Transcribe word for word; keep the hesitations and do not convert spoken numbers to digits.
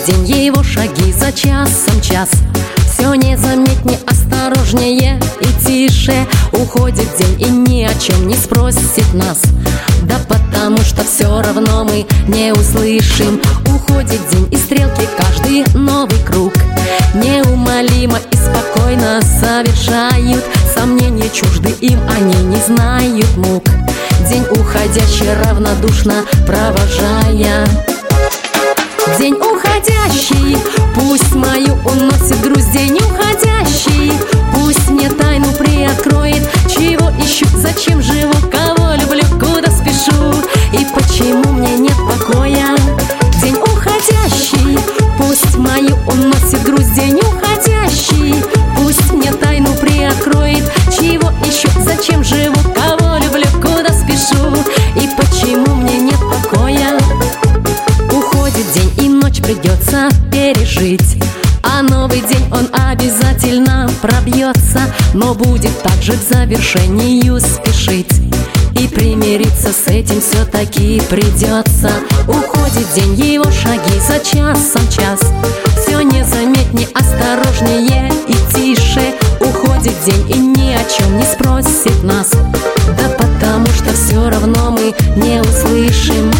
день, его шаги за часом час. Все незаметнее, осторожнее и тише. Уходит день и ни о чем не спросит нас. Да потому что все равно мы не услышим. Уходит день и стрелки каждый новый круг неумолимо и спокойно совершают. Сомнения чужды им, они не знают мук. День уходящий равнодушно провожая. День уходящий, пусть мою уносит грусть. День уходящий, пусть мне тайну приоткроет. Чего ищу, зачем живу, кого люблю, куда спешу и почему мне нет покоя. День уходящий, пусть мою уносит грусть. День уходящий, пусть мне тайну приоткроет. Чего ищу, зачем живу, кого люблю, куда спешу и почему мне нет покоя. Уходит день и ночь придется пережить, а новый день он обязательно пробьется. Но будет также к завершению спешить, и примириться с этим все-таки придется. Уходит день, его шаги за часом час. Все незаметнее, осторожнее и тише. Уходит день и ни о чем не спросит нас. Да потому что все равно мы не услышим.